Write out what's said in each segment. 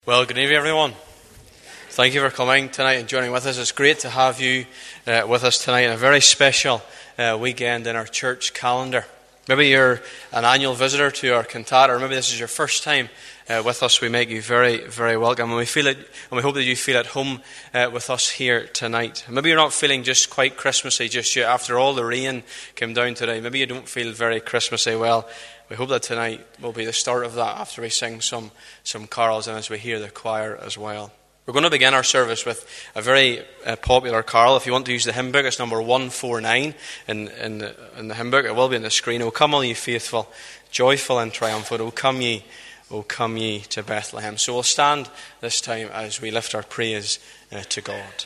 Well, good evening, everyone. Thank you for coming tonight and joining with us. It's great to have you with us tonight on a very special weekend in our church calendar. Maybe you're an annual visitor to our cantata, or maybe this is your first time with us. We make you very, very welcome, and we hope that you feel at home with us here tonight. Maybe you're not feeling just quite Christmassy just yet. After all the rain came down today, maybe you don't feel very Christmassy. Well, we hope that tonight will be the start of that after we sing some carols and as we hear the choir as well. We're going to begin our service with a very popular carol. If you want to use the hymn book, it's number 149 in the hymn book. It will be on the screen. O come all ye faithful, joyful and triumphant. O come ye to Bethlehem. So we'll stand this time as we lift our praise to God.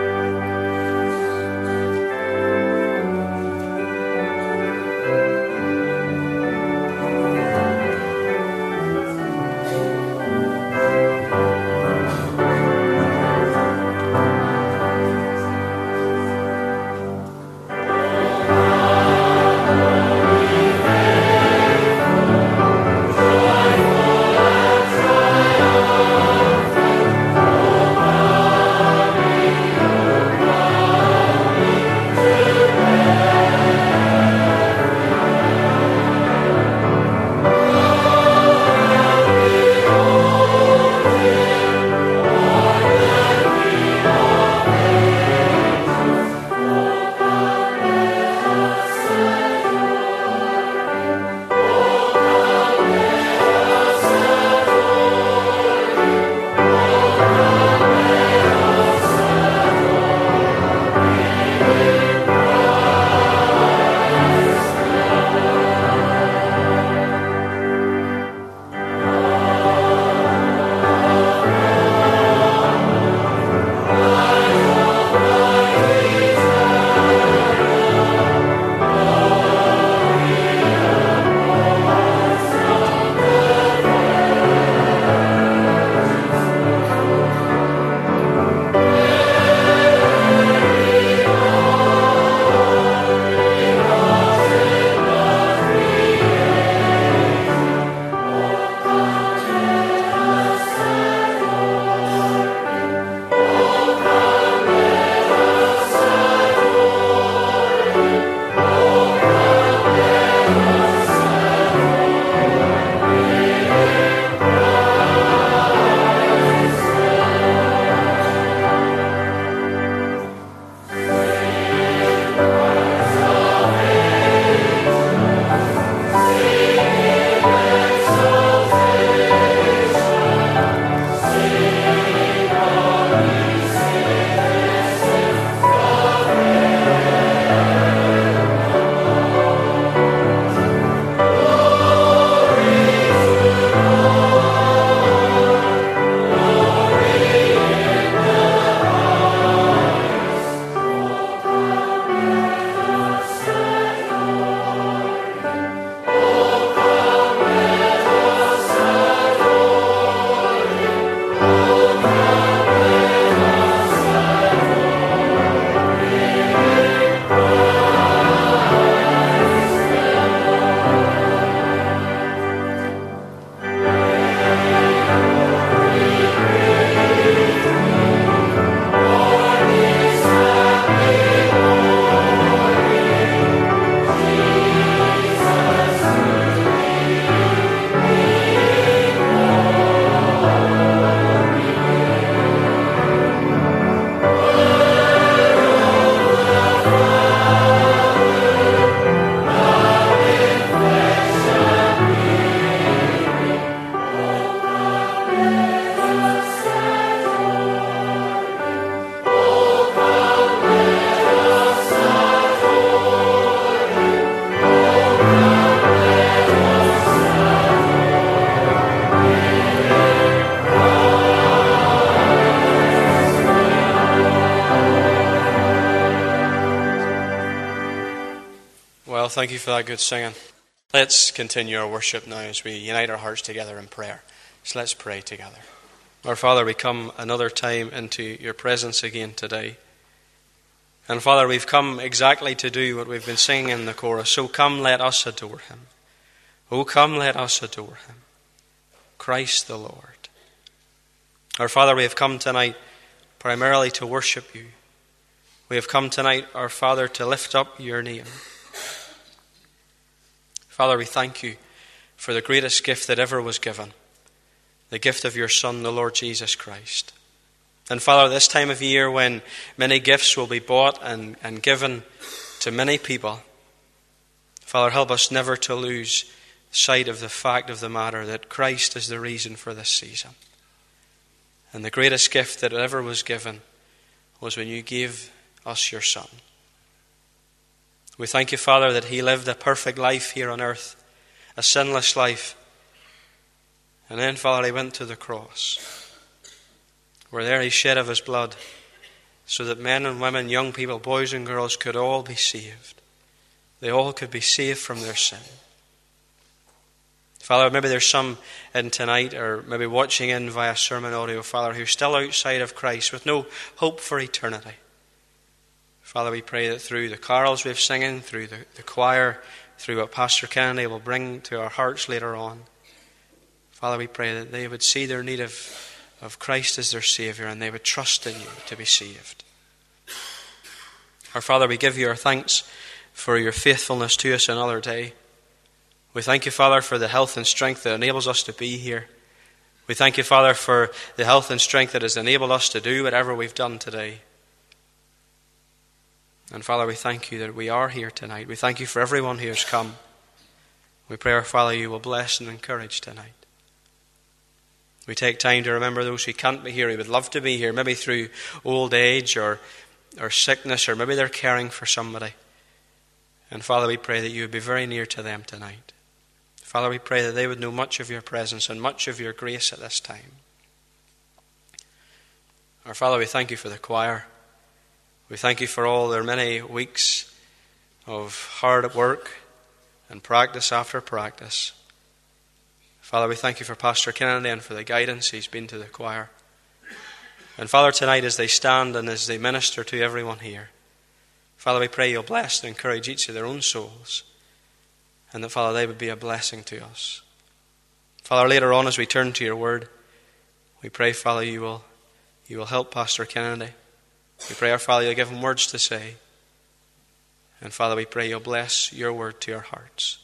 Thank you for that good singing. Let's continue our worship now as we unite our hearts together in prayer. So let's pray together. Our Father, we come another time into your presence again today. And Father, we've come exactly to do what we've been singing in the chorus. So come, let us adore him. Oh, come, let us adore him. Christ the Lord. Our Father, we have come tonight primarily to worship you. We have come tonight, our Father, to lift up your name. Father, we thank you for the greatest gift that ever was given, the gift of your Son, the Lord Jesus Christ. And Father, this time of year when many gifts will be bought and given to many people, Father, help us never to lose sight of the fact of the matter that Christ is the reason for this season. And the greatest gift that ever was given was when you gave us your Son. We thank you, Father, that he lived a perfect life here on earth, a sinless life. And then, Father, he went to the cross, where there he shed of his blood, so that men and women, young people, boys and girls could all be saved. They all could be saved from their sin. Father, maybe there's some in tonight, or maybe watching in via sermon audio, Father, who's still outside of Christ with no hope for eternity. Father, we pray that through the carols we've singing, through the choir, through what Pastor Kennedy will bring to our hearts later on, Father, we pray that they would see their need of Christ as their Saviour, and they would trust in you to be saved. Our Father, we give you our thanks for your faithfulness to us another day. We thank you, Father, for the health and strength that enables us to be here. We thank you, Father, for the health and strength that has enabled us to do whatever we've done today. And Father, we thank you that we are here tonight. We thank you for everyone who has come. We pray, our Father, you will bless and encourage tonight. We take time to remember those who can't be here, who would love to be here, maybe through old age or sickness, or maybe they're caring for somebody. And Father, we pray that you would be very near to them tonight. Father, we pray that they would know much of your presence and much of your grace at this time. Our Father, we thank you for the choir. We thank you for all their many weeks of hard work and practice after practice. Father, we thank you for Pastor Kennedy and for the guidance he's been to the choir. And Father, tonight as they stand and as they minister to everyone here, Father, we pray you'll bless and encourage each of their own souls, and that, Father, they would be a blessing to us. Father, later on as we turn to your word, we pray, Father, you will help Pastor Kennedy. We pray, our Father, you'll give him words to say. And Father, we pray you'll bless your word to our hearts.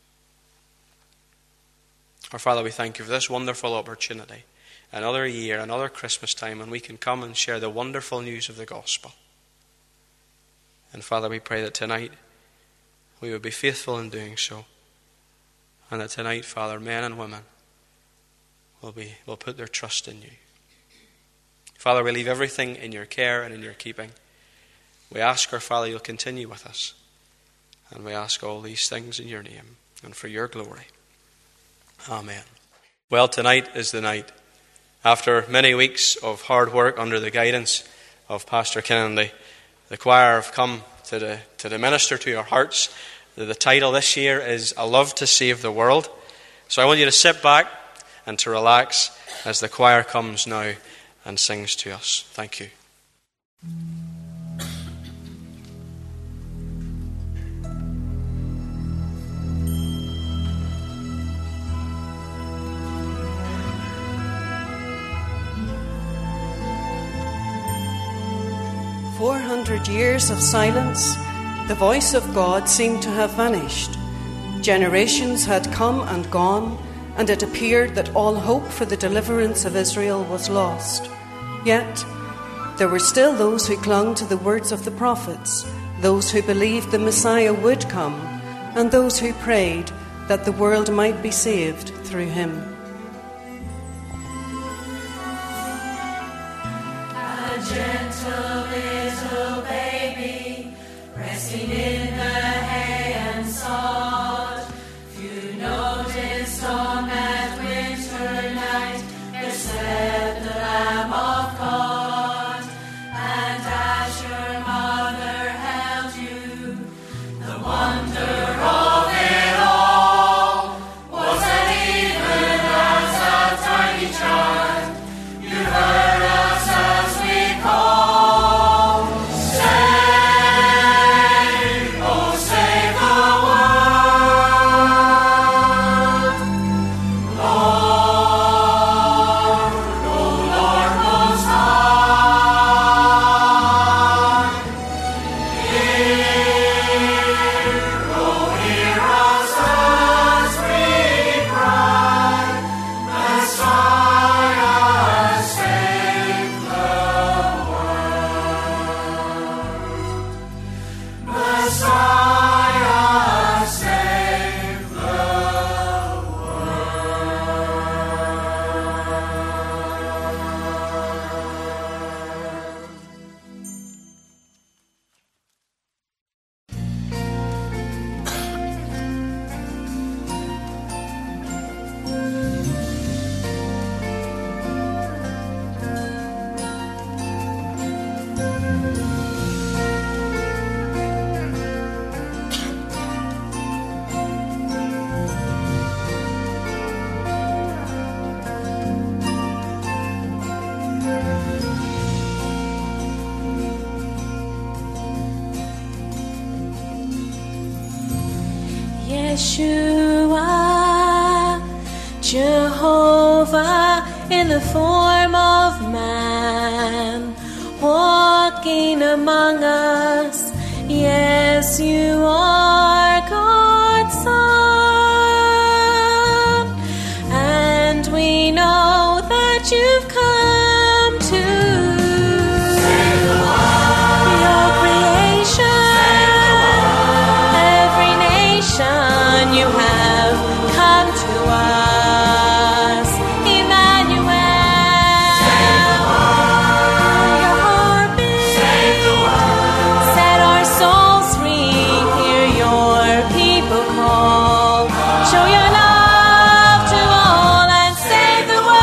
Our Father, we thank you for this wonderful opportunity. Another year, another Christmas time, when we can come and share the wonderful news of the gospel. And Father, we pray that tonight we would be faithful in doing so. And that tonight, Father, men and women will put their trust in you. Father, we leave everything in your care and in your keeping. We ask, our Father, you'll continue with us. And we ask all these things in your name and for your glory. Amen. Well, tonight is the night. After many weeks of hard work under the guidance of Pastor Kennedy, the choir have come to minister to your hearts. The title this year is A Love to Save the World. So I want you to sit back and to relax as the choir comes now and sings to us. Thank you. 400 years of silence, the voice of God seemed to have vanished. Generations had come and gone, and it appeared that all hope for the deliverance of Israel was lost. Yet, there were still those who clung to the words of the prophets, those who believed the Messiah would come, and those who prayed that the world might be saved through him. A gentle little baby, resting in the hay and sod. Few noticed on that winter night, there slept the Lamb of God. And as your mother held you, the wonder of it all was that even as a tiny child, you heard us as we call. Save, oh save the world. Yeshua, Jehovah in the form of man, walking among us. Yes, you are God's Son, and we know that you've come to save the world. Your creation, every nation you have come to us. Emmanuel, save the world. Your heartbeat, save the world. Set our souls free. Hear your people call. Show your love to all and save the world.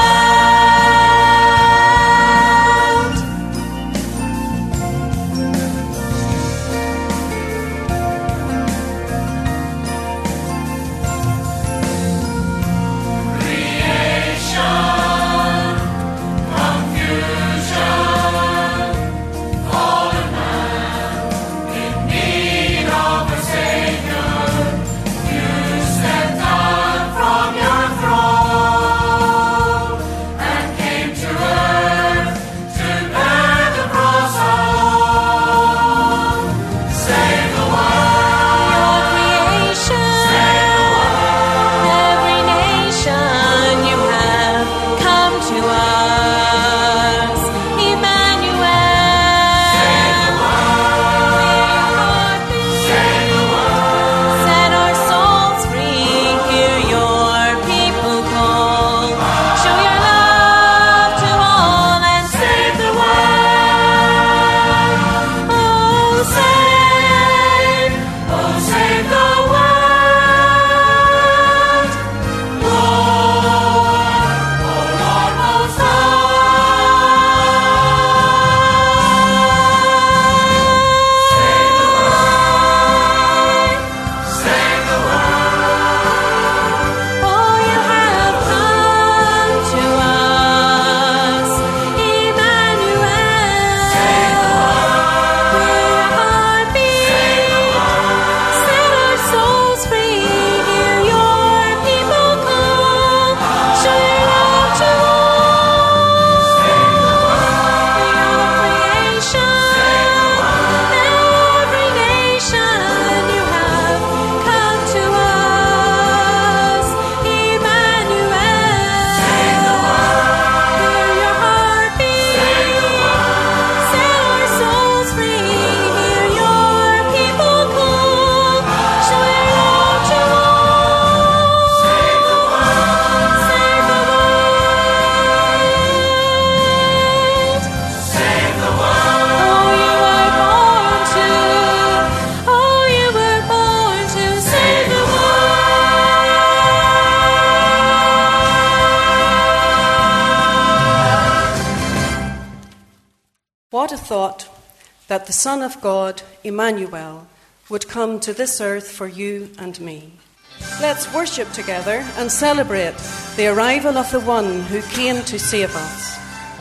What a thought that the Son of God, Emmanuel, would come to this earth for you and me. Let's worship together and celebrate the arrival of the one who came to save us.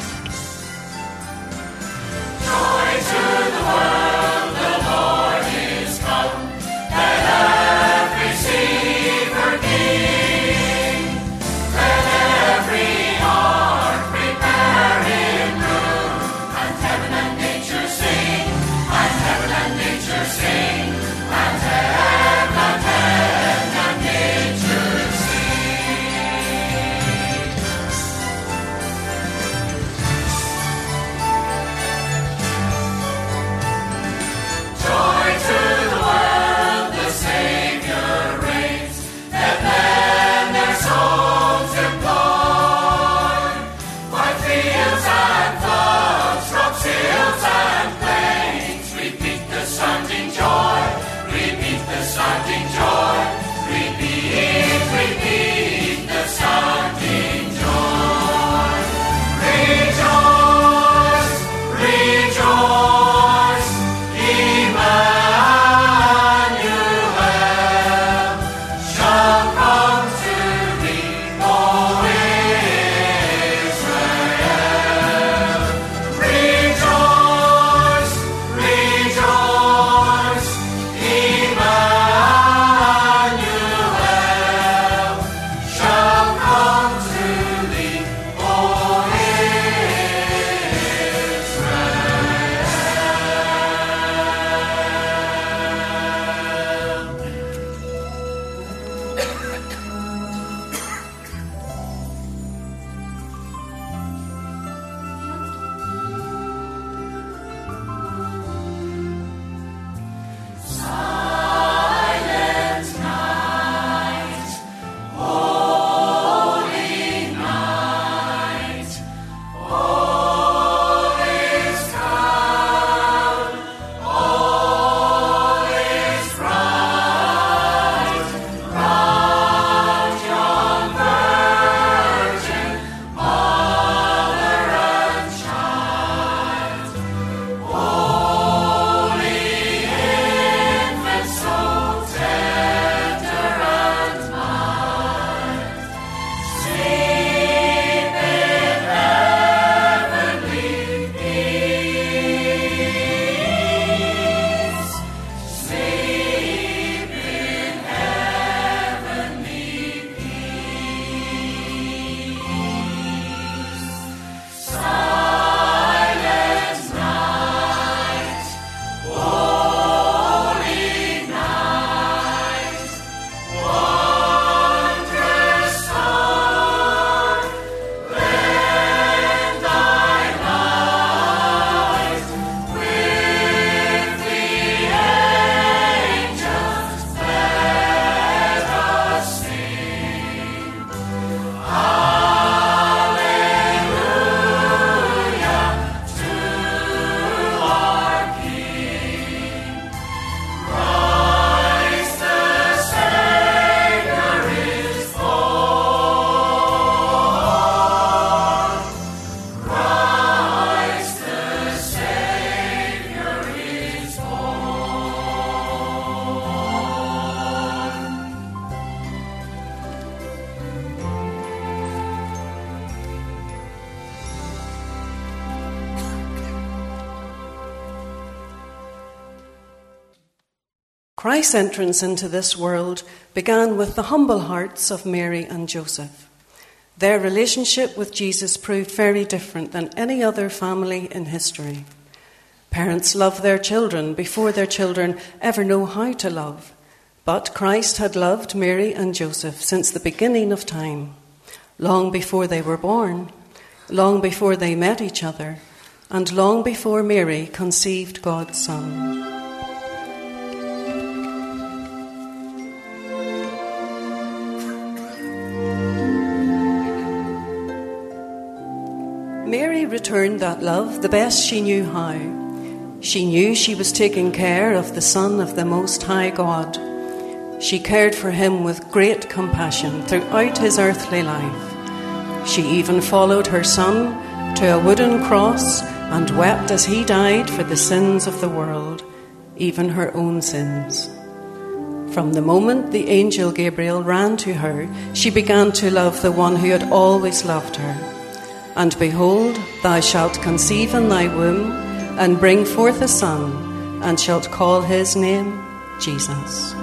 Joy to the world, the Lord is come. Let earth receive her King. Let every heart prepare him room. And heaven and nature sing. And heaven and nature sing. And heaven and nature sing. Christ's entrance into this world began with the humble hearts of Mary and Joseph. Their relationship with Jesus proved very different than any other family in history. Parents love their children before their children ever know how to love. But Christ had loved Mary and Joseph since the beginning of time, long before they were born, long before they met each other, and long before Mary conceived God's Son. Mary returned that love the best she knew how. She knew she was taking care of the Son of the Most High God. She cared for him with great compassion throughout his earthly life. She even followed her Son to a wooden cross and wept as he died for the sins of the world, even her own sins. From the moment the angel Gabriel ran to her, she began to love the one who had always loved her. And behold, thou shalt conceive in thy womb, and bring forth a son, and shalt call his name Jesus.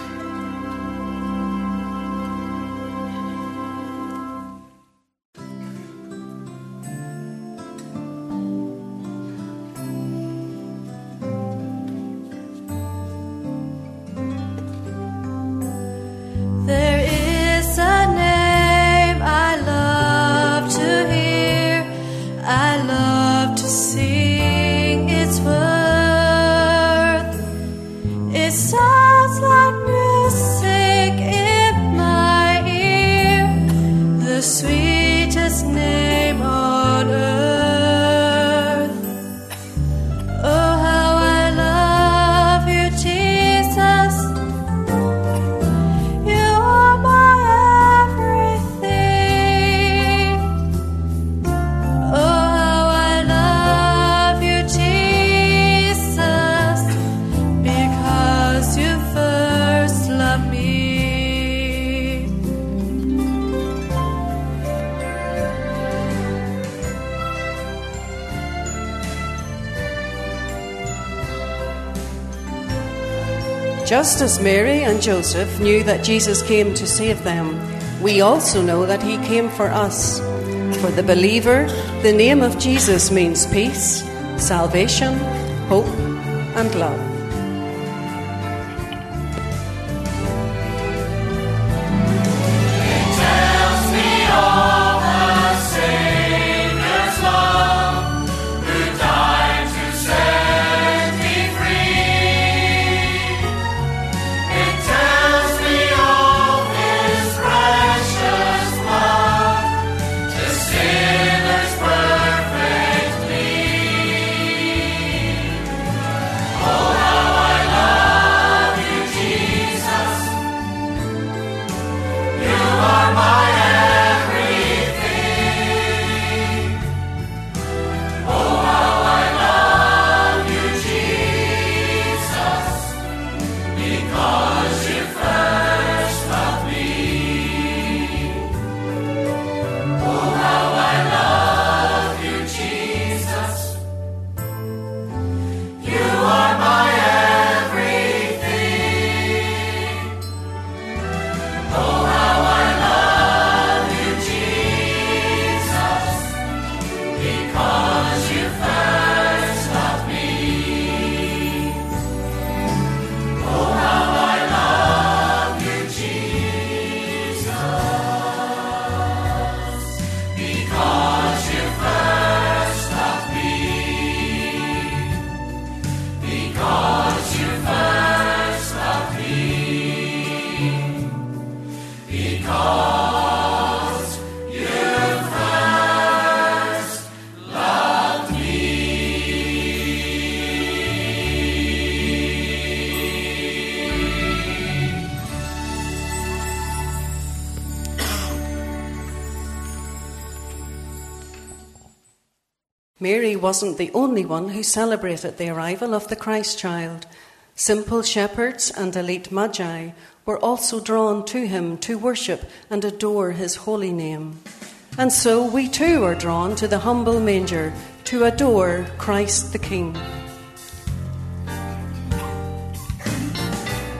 Just as Mary and Joseph knew that Jesus came to save them, we also know that he came for us. For the believer, the name of Jesus means peace, salvation, hope, and love. Mary wasn't the only one who celebrated the arrival of the Christ child. Simple shepherds and elite magi were also drawn to him to worship and adore his holy name. And so we too are drawn to the humble manger to adore Christ the King.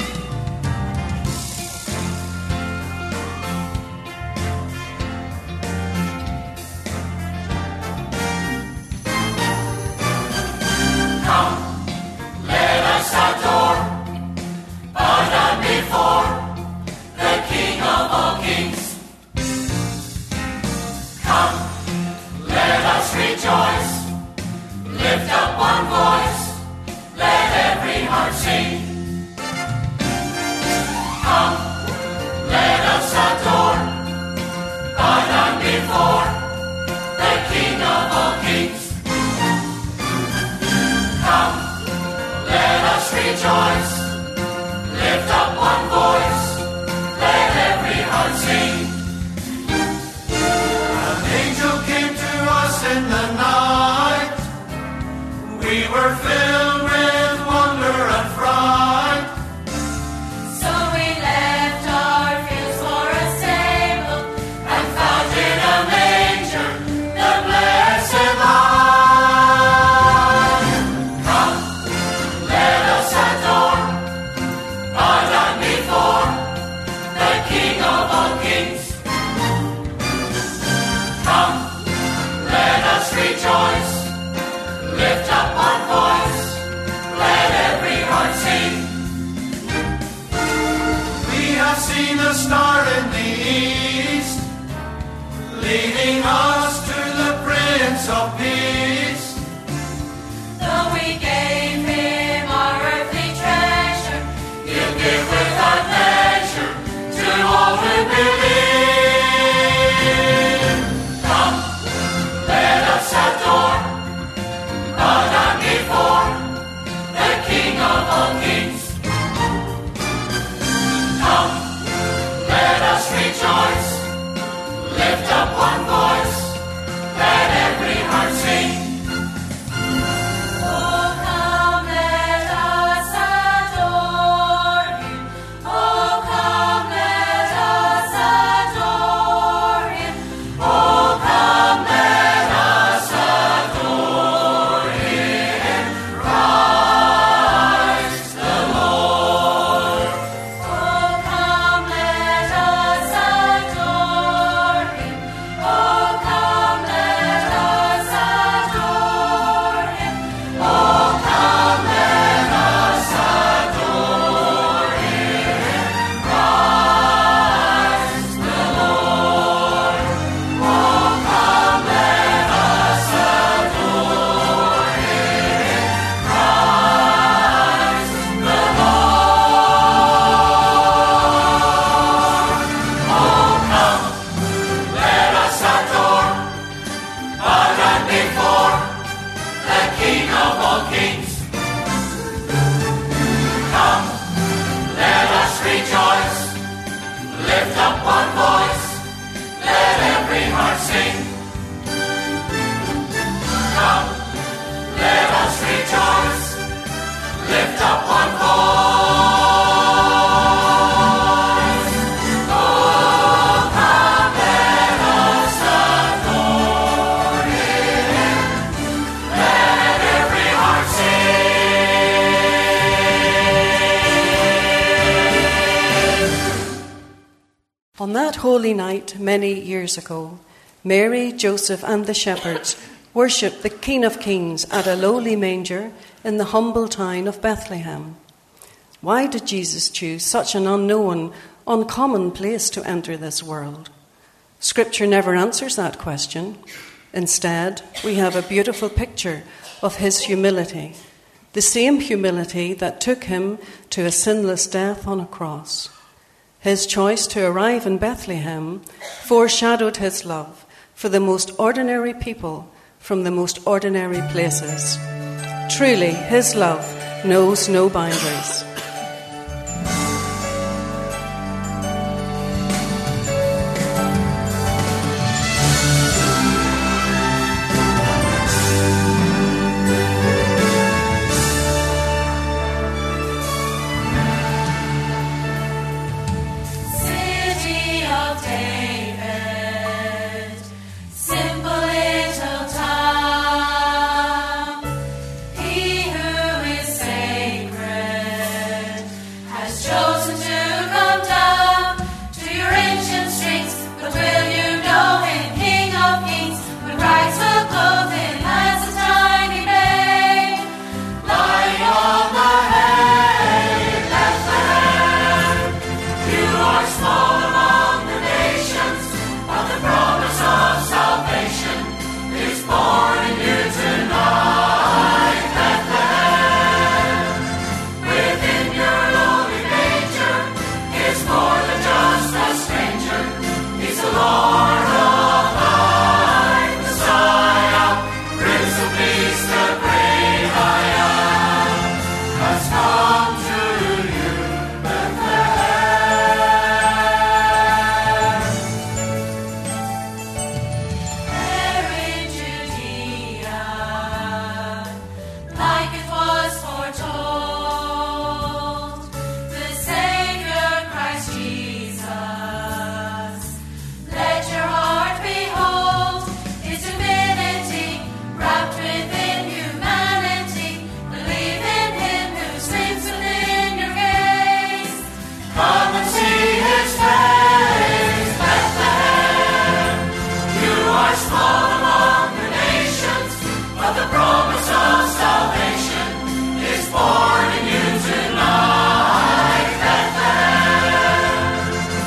seen a star in the east, leading us to the Prince of Peace. Though we gave him our earthly treasure, He'll give without measure to all who believe. Come, let us adore, bow down before the King of all kings. Come, let us rejoice, lift up one voice, let every heart sing. oh come, let us adore him. Oh come, let us adore him. Oh, come, let us adore Him, Christ the Lord. Oh come, let us adore him. Oh come, let us adore him. Oh, come, let us adore Him, Christ the Lord. Oh, come, let us adore Him, Christ the Lord. Oh, come, let us adore, bow down before the King of all kings. Come, let us rejoice, lift up one voice, let every heart sing. Come, let us rejoice, lift up one voice. Oh, come, let us adore Him, let every heart sing. On that holy night, many years ago, Mary, Joseph, and the shepherds worshipped the King of Kings at a lowly manger in the humble town of Bethlehem. Why did Jesus choose such an unknown, uncommon place to enter this world? Scripture never answers that question. Instead, we have a beautiful picture of his humility, the same humility that took him to a sinless death on a cross. His choice to arrive in Bethlehem foreshadowed his love for the most ordinary people from the most ordinary places. Truly, his love knows no boundaries. City of David, simple little town. He who is sacred has chosen to come down to your ancient streets. But will you know him, King of Kings, when Christ will clothe him as a tiny babe, Lying on the hay, Bethlehem, you are small among the nations, but the promise of salvation is born in you tonight, Bethlehem. Within your lowly manger is more than just a stranger. He's the Lord of life, Messiah, Prince of Peace, the great I am, has come to you, Bethlehem. there in Judea, like it was foretold, the Savior Christ Jesus. Let your heart behold his divinity, wrapped within humanity. Believe in him who sleeps within your gaze. Come and see his face, Bethlehem. You are small among the nations, but the promise of salvation is born in you tonight, Bethlehem.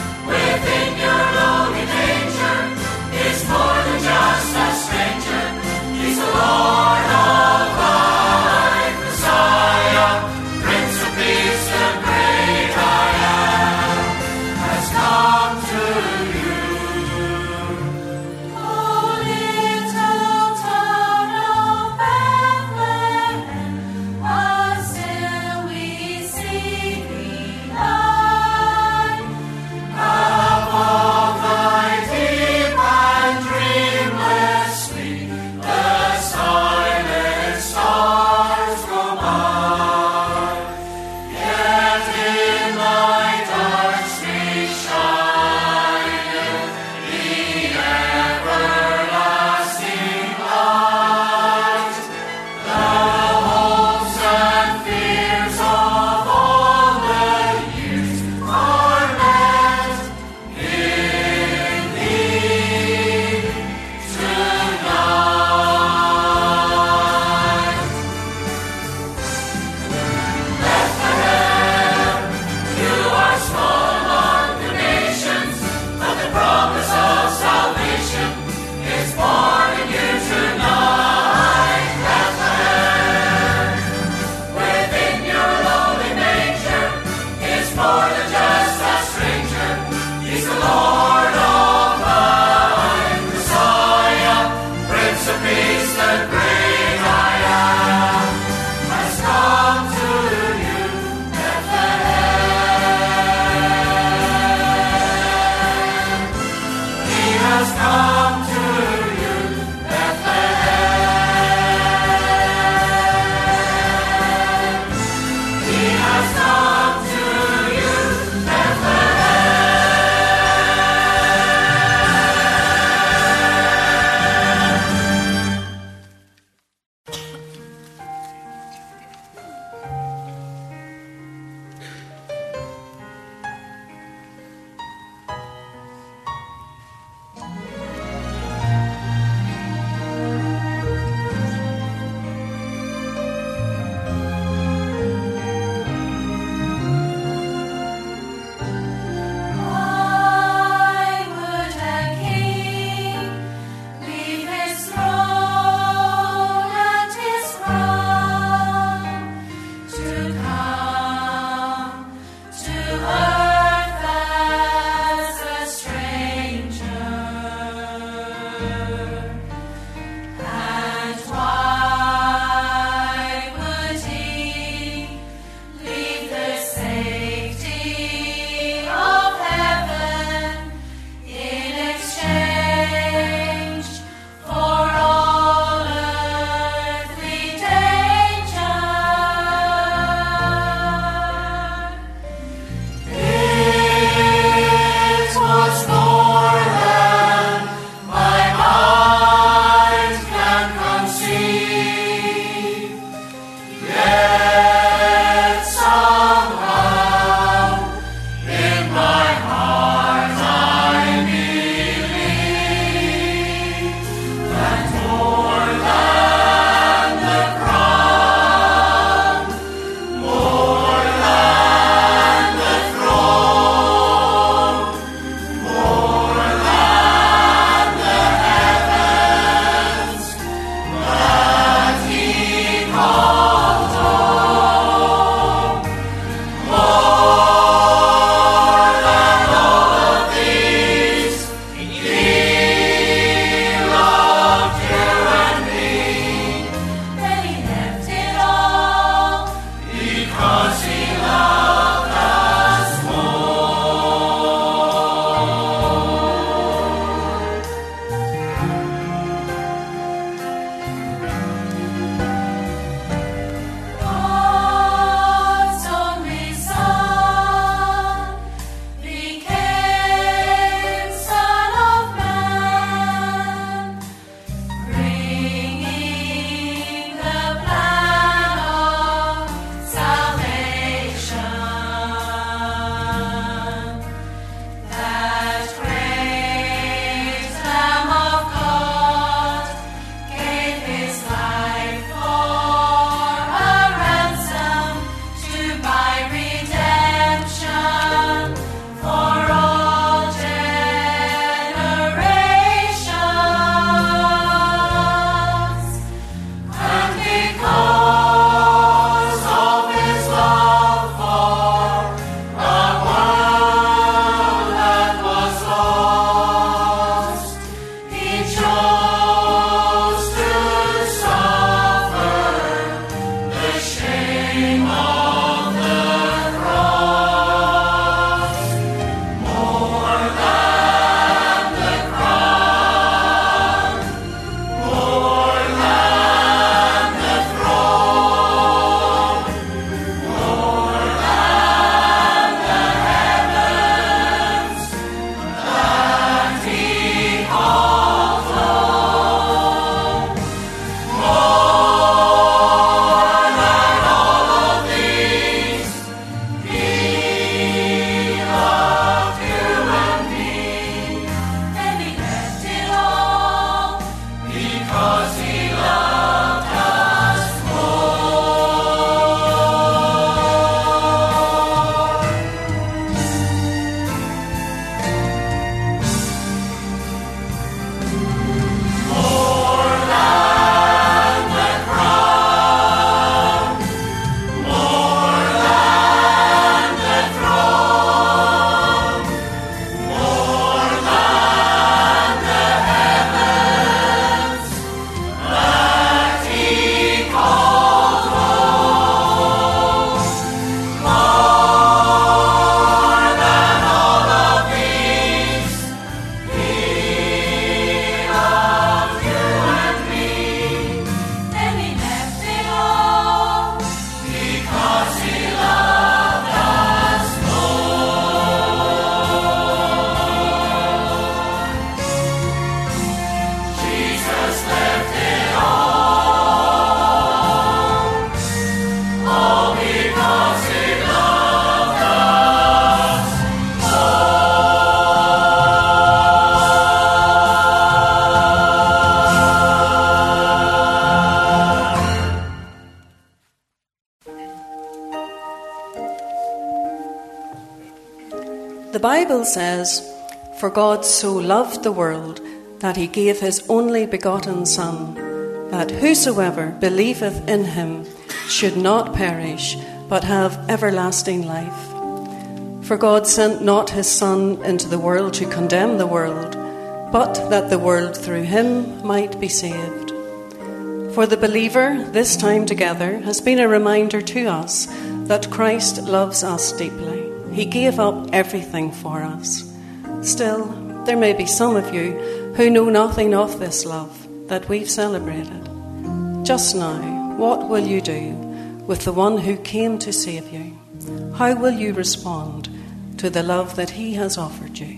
Bible says, "For God so loved the world that he gave his only begotten Son, that whosoever believeth in him should not perish, but have everlasting life. For God sent not his Son into the world to condemn the world, but that the world through him might be saved." For the believer, this time together has been a reminder to us that Christ loves us deeply. He gave up everything for us. Still, there may be some of you who know nothing of this love that we've celebrated. Just now, what will you do with the one who came to save you? How will you respond to the love that he has offered you?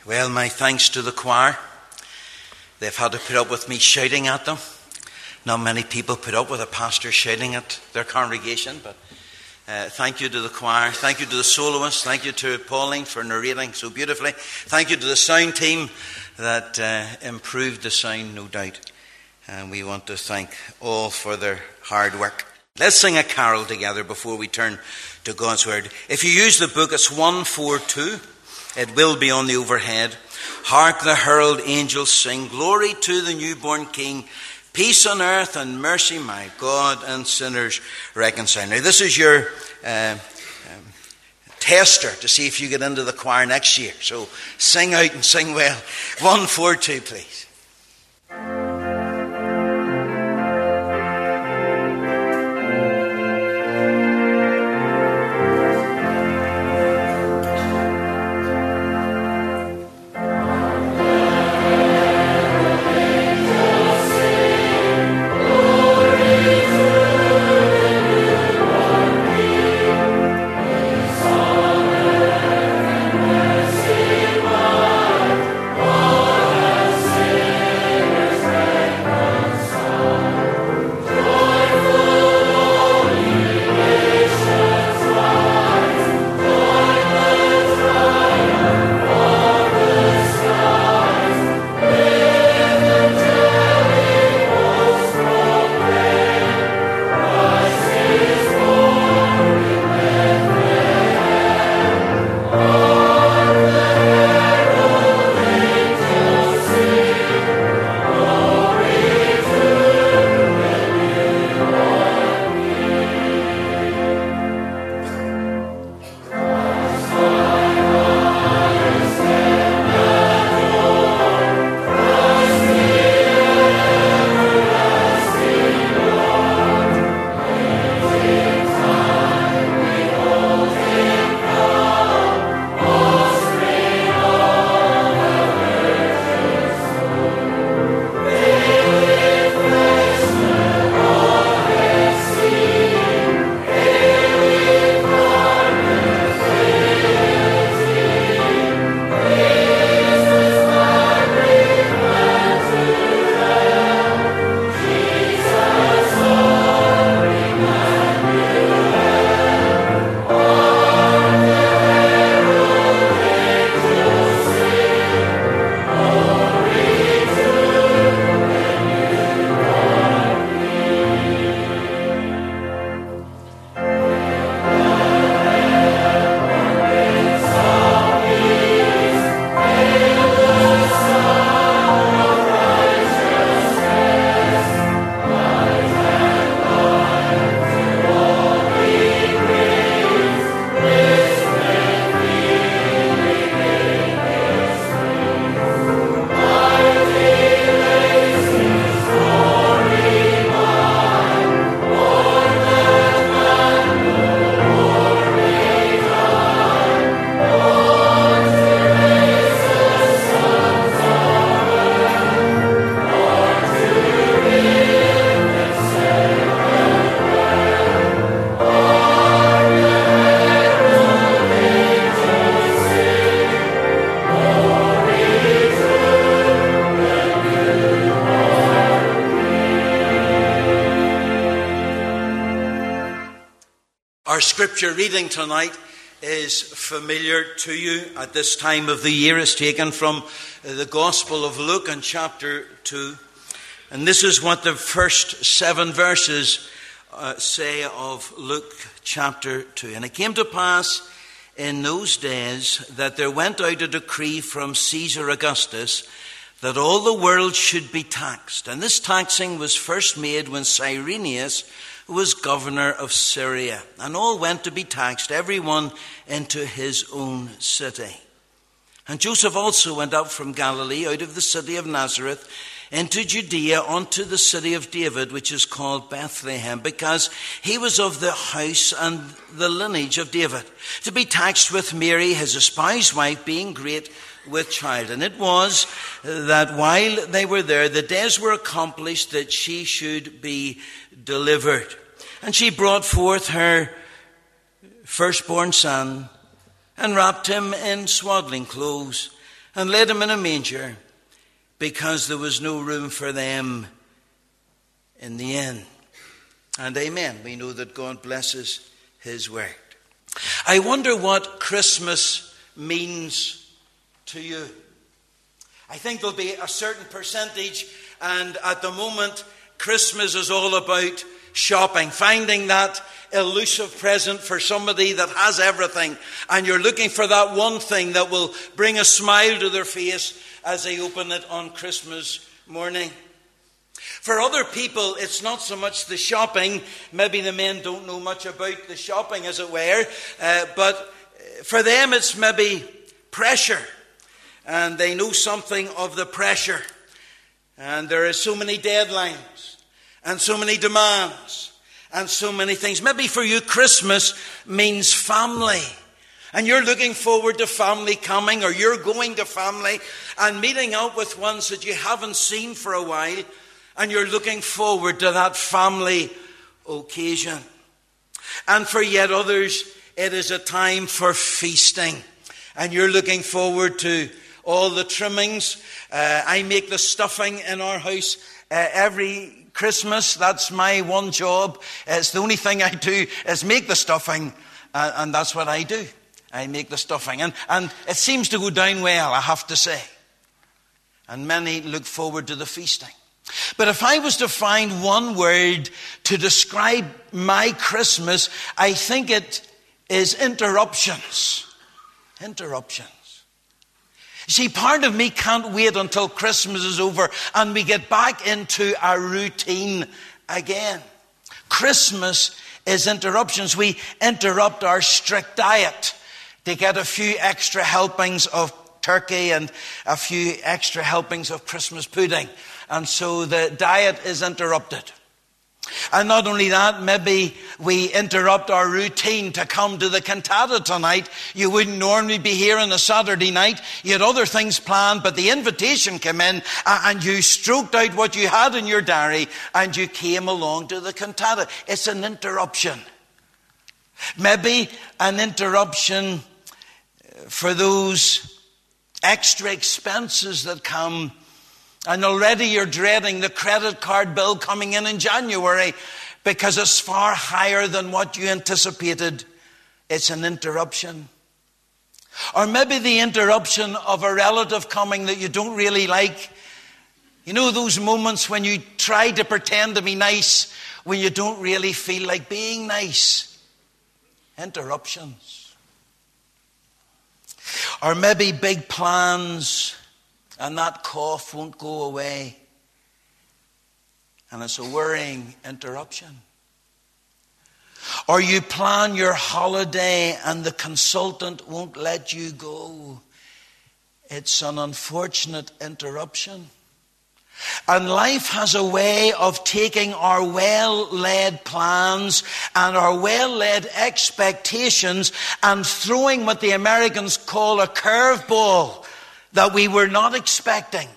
Well, my thanks to the choir. They've had to put up with me shouting at them. Not many people put up with a pastor shouting at their congregation, but thank you to the choir. Thank you to the soloists. Thank you to Pauline for narrating so beautifully. Thank you to the sound team that improved the sound, no doubt. And we want to thank all for their hard work. Let's sing a carol together before we turn to God's Word. If you use the book, it's 142. It will be on the overhead. Hark the herald angels sing, glory to the newborn King, peace on earth and mercy, my God, and sinners reconcile. Now this is your tester to see if you get into the choir next year. So sing out and sing well. 142, please. Our scripture reading tonight is familiar to you at this time of the year. It's taken from the Gospel of Luke in chapter 2. And this is what the first 7 verses say of Luke chapter 2. And it came to pass in those days that there went out a decree from Caesar Augustus that all the world should be taxed. And this taxing was first made when Cyrenius was governor of Syria. And all went to be taxed, every one into his own city. And Joseph also went up from Galilee, out of the city of Nazareth, into Judea, unto the city of David, which is called Bethlehem, because he was of the house and the lineage of David, to be taxed with Mary, his espoused wife, being great with child. And it was that while they were there, the days were accomplished that she should be delivered. And she brought forth her firstborn son, and wrapped him in swaddling clothes, and laid him in a manger, because there was no room for them in the inn. And amen. We know that God blesses his word. I wonder what Christmas means to you. I think there'll be a certain percentage, and at the moment, Christmas is all about shopping, finding that elusive present for somebody that has everything, and you're looking for that one thing that will bring a smile to their face as they open it on Christmas morning. For other people, it's not so much the shopping. Maybe the men don't know much about the shopping, as it were. But for them, it's maybe pressure. And they know something of the pressure. And there are so many deadlines. And so many demands. And so many things. Maybe for you, Christmas means family. And you're looking forward to family coming. Or you're going to family and meeting out with ones that you haven't seen for a while. And you're looking forward to that family occasion. And for yet others, it is a time for feasting. And you're looking forward to all the trimmings. I make the stuffing in our house every Christmas. That's my one job. It's the only thing I do is make the stuffing. And that's what I do. I make the stuffing. And it seems to go down well, I have to say. And many look forward to the feasting. But if I was to find one word to describe my Christmas, I think it is interruptions. Interruptions. See, part of me can't wait until Christmas is over and we get back into our routine again. Christmas is interruptions. We interrupt our strict diet to get a few extra helpings of turkey and a few extra helpings of Christmas pudding. And so the diet is interrupted. And not only that, maybe we interrupt our routine to come to the cantata tonight. You wouldn't normally be here on a Saturday night. You had other things planned, but the invitation came in and you stroked out what you had in your diary and you came along to the cantata. It's an interruption. Maybe an interruption for those extra expenses that come. And already you're dreading the credit card bill coming in January because it's far higher than what you anticipated. It's an interruption. Or maybe the interruption of a relative coming that you don't really like. You know those moments when you try to pretend to be nice when you don't really feel like being nice. Interruptions. Or maybe big plans. And that cough won't go away. And it's a worrying interruption. Or you plan your holiday and the consultant won't let you go. It's an unfortunate interruption. And life has a way of taking our well-led plans and our well-led expectations and throwing what the Americans call a curveball that we were not expecting.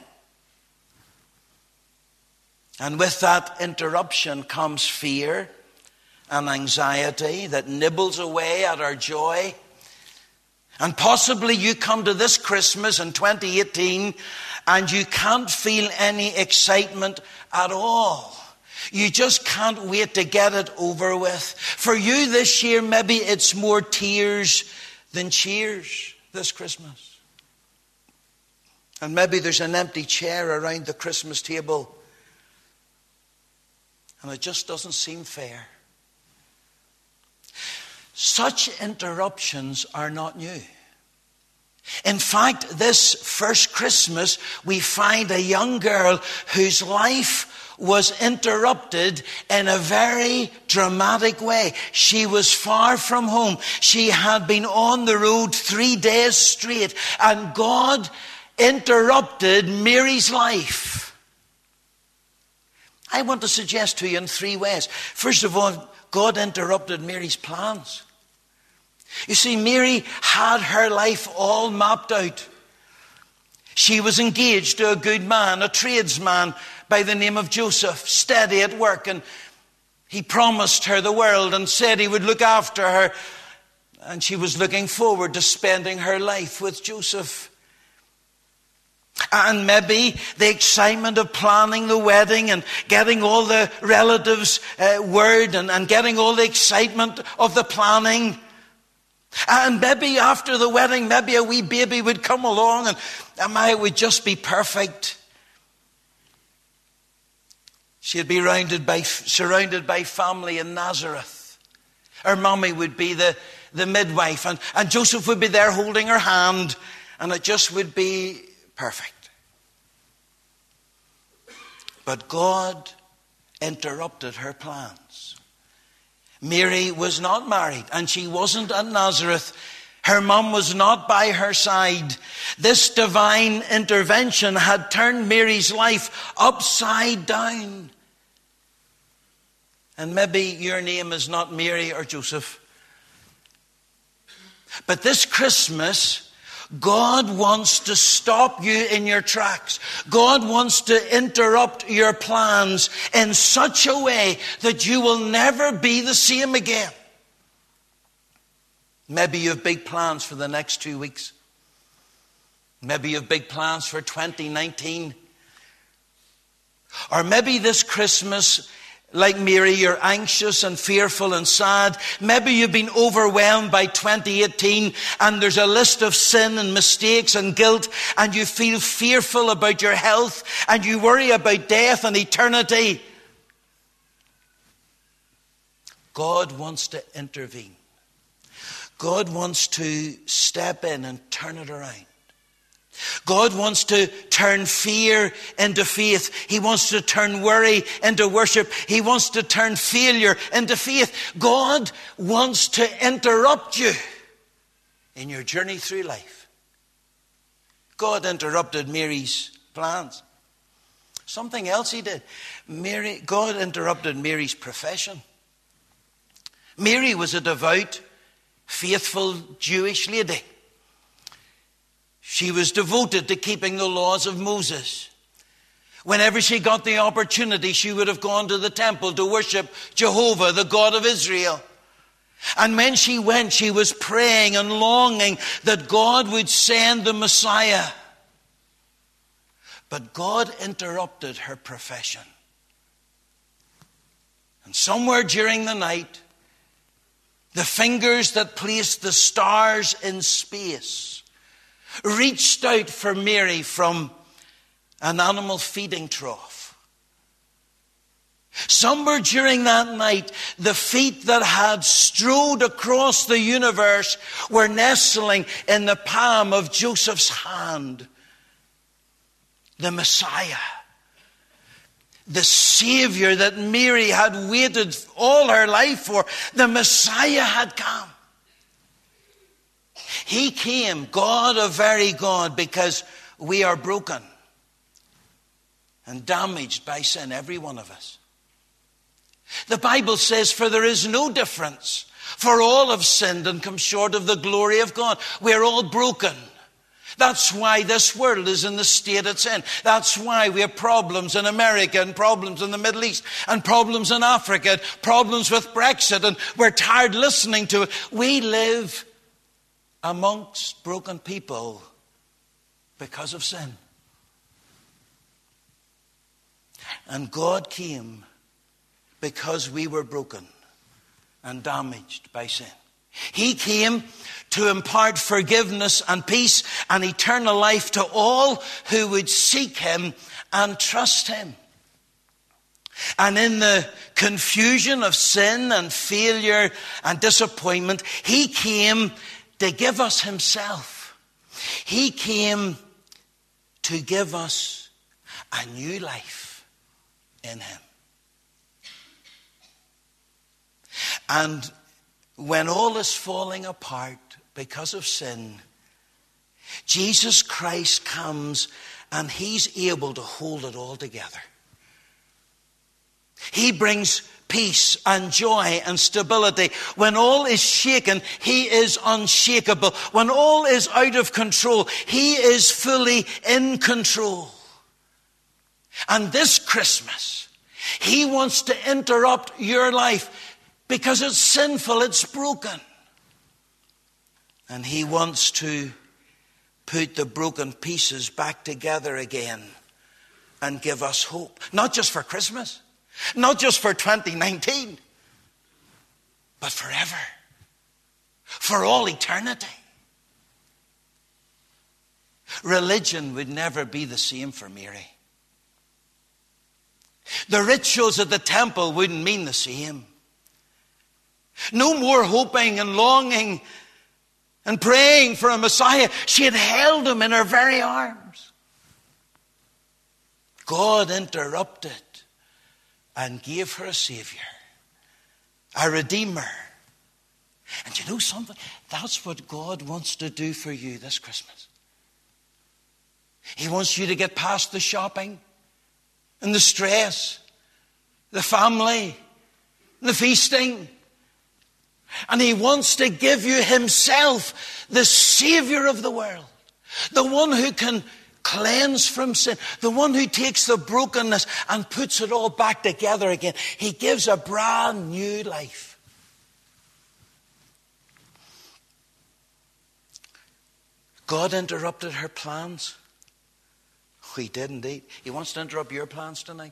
And with that interruption comes fear and anxiety that nibbles away at our joy. And possibly you come to this Christmas in 2018 and you can't feel any excitement at all. You just can't wait to get it over with. For you this year, maybe it's more tears than cheers this Christmas. And maybe there's an empty chair around the Christmas table. And it just doesn't seem fair. Such interruptions are not new. In fact, this first Christmas, we find a young girl whose life was interrupted in a very dramatic way. She was far from home. She had been on the road 3 days straight. And God interrupted Mary's life. I want to suggest to you in 3 ways. First of all, God interrupted Mary's plans. You see, Mary had her life all mapped out. She was engaged to a good man, a tradesman by the name of Joseph, steady at work, and he promised her the world and said he would look after her. And she was looking forward to spending her life with Joseph. And maybe the excitement of planning the wedding and getting all the relatives word and getting all the excitement of the planning. And maybe after the wedding, maybe a wee baby would come along and it would just be perfect. She'd be surrounded by family in Nazareth. Her mommy would be the midwife, and Joseph would be there holding her hand, and it just would be perfect. But God interrupted her plans. Mary was not married, and she wasn't at Nazareth. Her mum was not by her side. This divine intervention had turned Mary's life upside down. And maybe your name is not Mary or Joseph. But this Christmas, God wants to stop you in your tracks. God wants to interrupt your plans in such a way that you will never be the same again. Maybe you have big plans for the next 2 weeks. Maybe you have big plans for 2019. Or maybe this Christmas, like Mary, you're anxious and fearful and sad. Maybe you've been overwhelmed by 2018 and there's a list of sin and mistakes and guilt, and you feel fearful about your health and you worry about death and eternity. God wants to intervene. God wants to step in and turn it around. God wants to turn fear into faith. He wants to turn worry into worship. He wants to turn failure into faith. God wants to interrupt you in your journey through life. God interrupted Mary's plans. Something else he did. God interrupted Mary's profession. Mary was a devout, faithful Jewish lady. She was devoted to keeping the laws of Moses. Whenever she got the opportunity, she would have gone to the temple to worship Jehovah, the God of Israel. And when she went, she was praying and longing that God would send the Messiah. But God interrupted her profession. And somewhere during the night, the fingers that placed the stars in space reached out for Mary from an animal feeding trough. Somewhere during that night, the feet that had strode across the universe were nestling in the palm of Joseph's hand. The Messiah, the Savior that Mary had waited all her life for, the Messiah had come. He came, God, a very God, because we are broken and damaged by sin, every one of us. The Bible says, for there is no difference, for all have sinned and come short of the glory of God. We're all broken. That's why this world is in the state it's in. That's why we have problems in America and problems in the Middle East and problems in Africa and problems with Brexit, and we're tired listening to it. We live amongst broken people because of sin. And God came because we were broken and damaged by sin. He came to impart forgiveness and peace and eternal life to all who would seek him and trust him. And in the confusion of sin and failure and disappointment, he came to give us himself. He came to give us a new life in him. And when all is falling apart because of sin, Jesus Christ comes and he's able to hold it all together. He brings peace and joy and stability. When all is shaken, he is unshakable. When all is out of control, he is fully in control. And this Christmas, he wants to interrupt your life because it's sinful, it's broken. And he wants to put the broken pieces back together again and give us hope. Not just for Christmas, not just for 2019, but forever, for all eternity. Religion would never be the same for Mary. The rituals at the temple wouldn't mean the same. No more hoping and longing and praying for a Messiah. She had held him in her very arms. God interrupted and gave her a Savior, a Redeemer. And you know something? That's what God wants to do for you this Christmas. He wants you to get past the shopping and the stress, the family, the feasting. And He wants to give you Himself, the Savior of the world, the one who can cleanse from sin, the one who takes the brokenness and puts it all back together again. He gives a brand new life. God interrupted her plans. He did indeed. He wants to interrupt your plans tonight.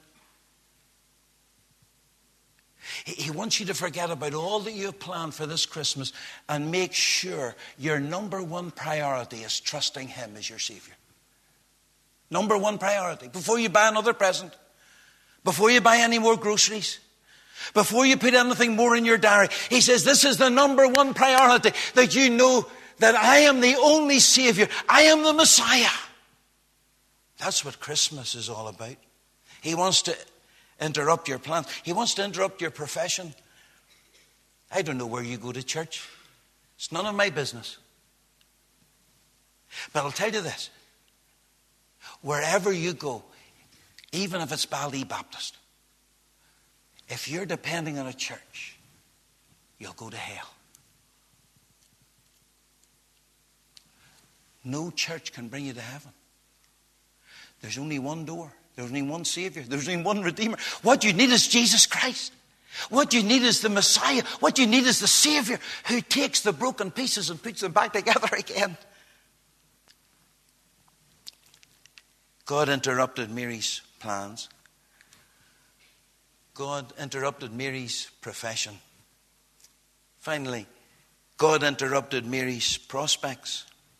He wants you to forget about all that you have planned for this Christmas and make sure your number one priority is trusting Him as your Savior. Number one priority. Before you buy another present, before you buy any more groceries, before you put anything more in your diary, He says this is the number one priority, that you know that I am the only Savior. I am the Messiah. That's what Christmas is all about. He wants to interrupt your plans. He wants to interrupt your profession. I don't know where you go to church. It's none of my business. But I'll tell you this. Wherever you go, even if it's Baldee Baptist, if you're depending on a church, you'll go to hell. No church can bring you to heaven. There's only one door. There's only one Savior. There's only one Redeemer. What you need is Jesus Christ. What you need is the Messiah. What you need is the Savior who takes the broken pieces and puts them back together again. God interrupted Mary's plans. God interrupted Mary's profession. Finally, God interrupted Mary's prospects.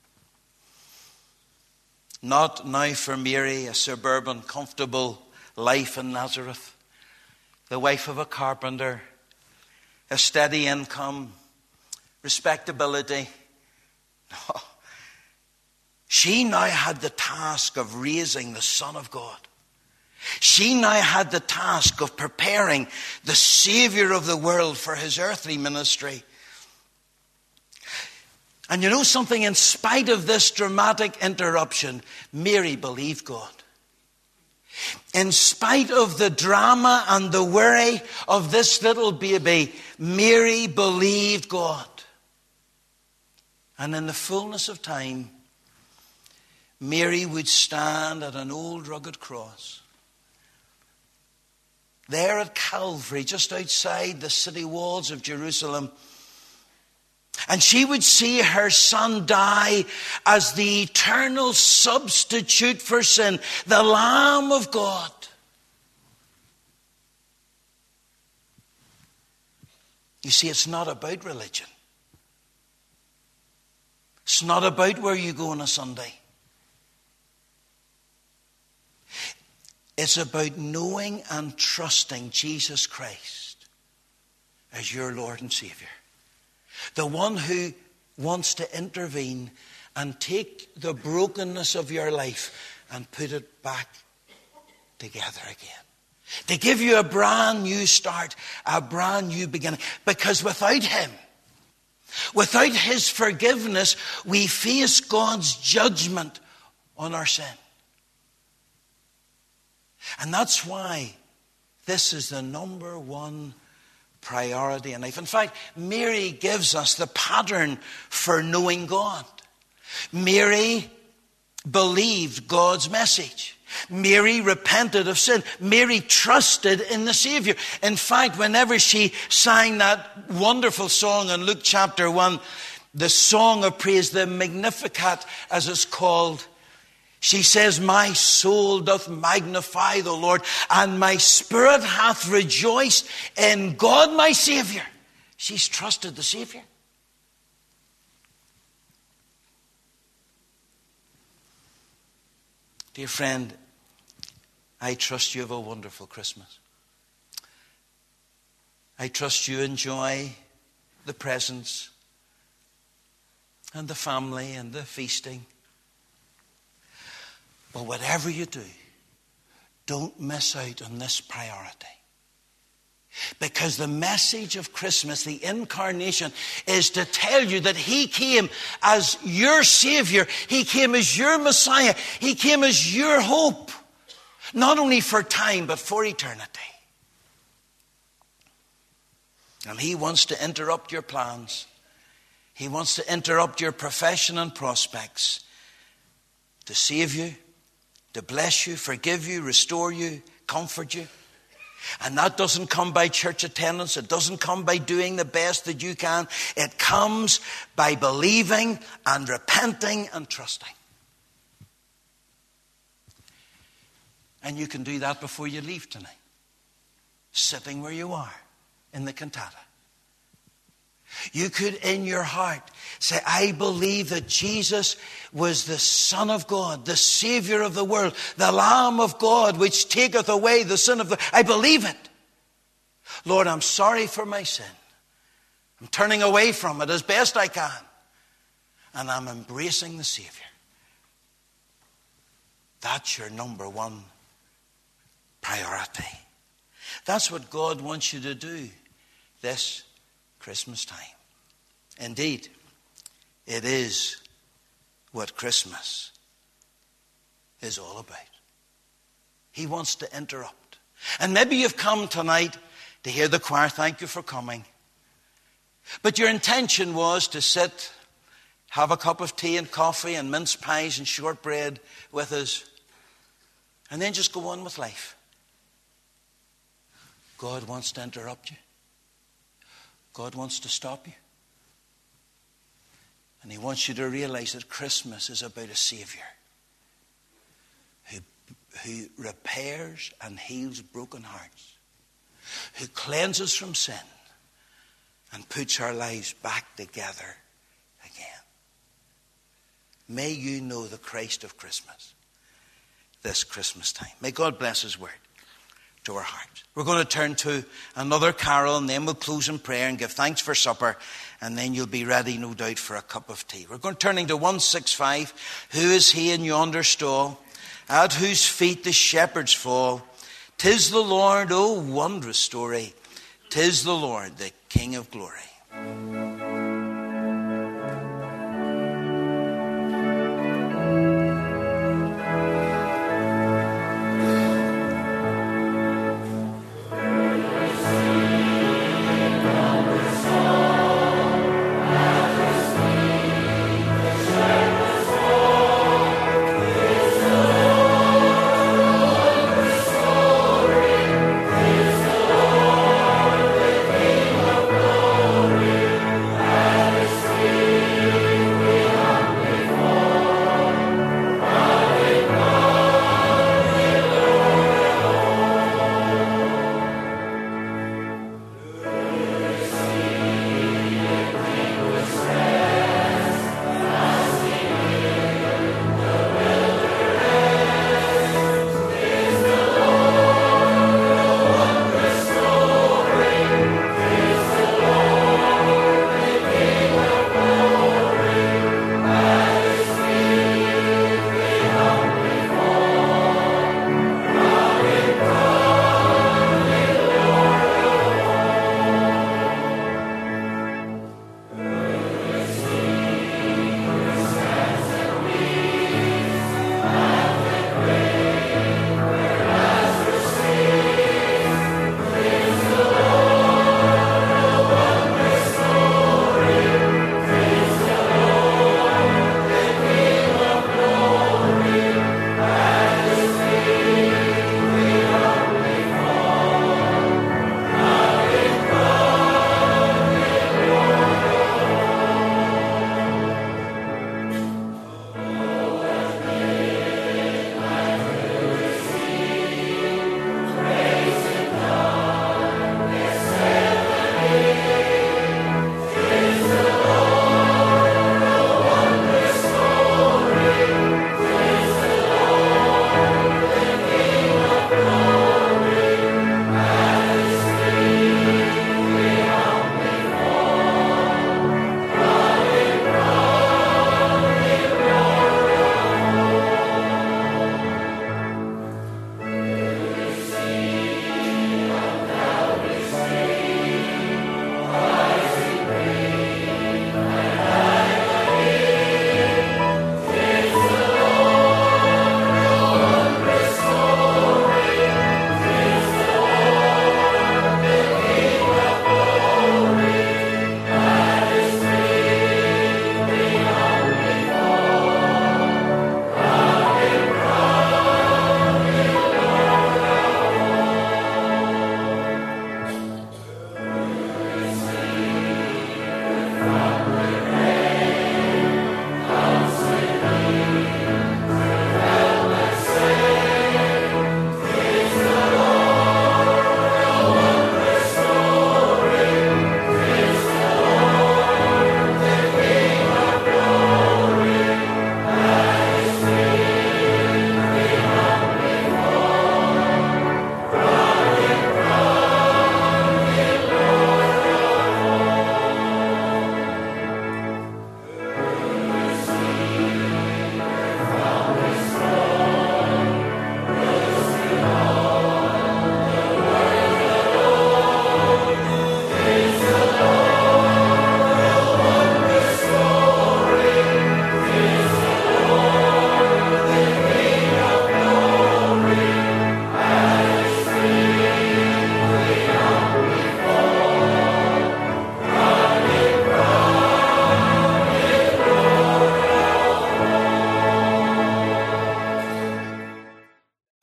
Not now for Mary, a suburban, comfortable life in Nazareth, the wife of a carpenter, a steady income, respectability. No. She now had the task of raising the Son of God. She now had the task of preparing the Savior of the world for His earthly ministry. And you know something? In spite of this dramatic interruption, Mary believed God. In spite of the drama and the worry of this little baby, Mary believed God. And in the fullness of time, Mary would stand at an old rugged cross. There at Calvary, just outside the city walls of Jerusalem. And she would see her Son die as the eternal substitute for sin, the Lamb of God. You see, it's not about religion. It's not about where you go on a Sunday. It's about knowing and trusting Jesus Christ as your Lord and Savior. The one who wants to intervene and take the brokenness of your life and put it back together again. To give you a brand new start, a brand new beginning. Because without Him, without His forgiveness, we face God's judgment on our sin. And that's why this is the number one priority in life. In fact, Mary gives us the pattern for knowing God. Mary believed God's message. Mary repented of sin. Mary trusted in the Savior. In fact, whenever she sang that wonderful song in Luke chapter 1, the song of praise, the Magnificat as it's called, she says, my soul doth magnify the Lord, and my spirit hath rejoiced in God my Saviour. She's trusted the Saviour. Dear friend, I trust you have a wonderful Christmas. I trust you enjoy the presents and the family and the feasting. But whatever you do, don't miss out on this priority. Because the message of Christmas, the incarnation, is to tell you that He came as your Savior. He came as your Messiah. He came as your hope. Not only for time, but for eternity. And He wants to interrupt your plans. He wants to interrupt your profession and prospects. To save you, to bless you, forgive you, restore you, comfort you. And that doesn't come by church attendance. It doesn't come by doing the best that you can. It comes by believing and repenting and trusting. And you can do that before you leave tonight. Sitting where you are in the cantata. You could in your heart say, I believe that Jesus was the Son of God, the Savior of the world, the Lamb of God, which taketh away the sin of the... I believe it. Lord, I'm sorry for my sin. I'm turning away from it as best I can. And I'm embracing the Savior. That's your number one priority. That's what God wants you to do this Christmas time. Indeed, it is what Christmas is all about. He wants to interrupt. And maybe you've come tonight to hear the choir. Thank you for coming. But your intention was to sit, have a cup of tea and coffee and mince pies and shortbread with us, and then just go on with life. God wants to interrupt you. God wants to stop you. And He wants you to realize that Christmas is about a Savior who repairs and heals broken hearts, who cleanses from sin and puts our lives back together again. May you know the Christ of Christmas this Christmas time. May God bless His word to our hearts. We're going to turn to another carol, and then we'll close in prayer and give thanks for supper, and then you'll be ready, no doubt, for a cup of tea. We're going turning to 165. Who is he in yonder stall, at whose feet the shepherds fall? 'Tis the Lord, oh wondrous story. 'Tis the Lord, the King of glory. Glory.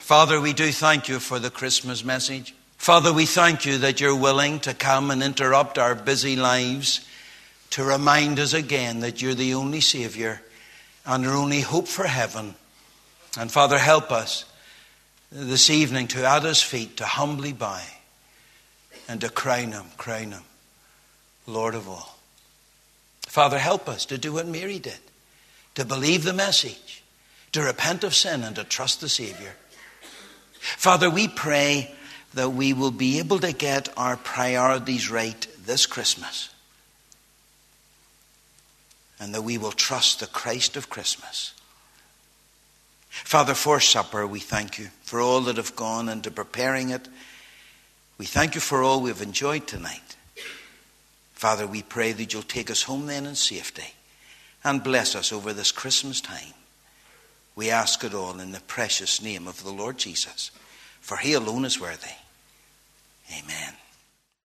Father, we do thank you for the Christmas message. Father, we thank you that you're willing to come and interrupt our busy lives to remind us again that you're the only Savior and our only hope for heaven. And Father, help us this evening to at his feet, to humbly bow and to crown him, Lord of all. Father, help us to do what Mary did, to believe the message, to repent of sin and to trust the Savior. Father, we pray that we will be able to get our priorities right this Christmas, and that we will trust the Christ of Christmas. Father, for supper, we thank you for all that have gone into preparing it. We thank you for all we've enjoyed tonight. Father, we pray that you'll take us home then in safety and bless us over this Christmas time. We ask it all in the precious name of the Lord Jesus, for he alone is worthy. Amen.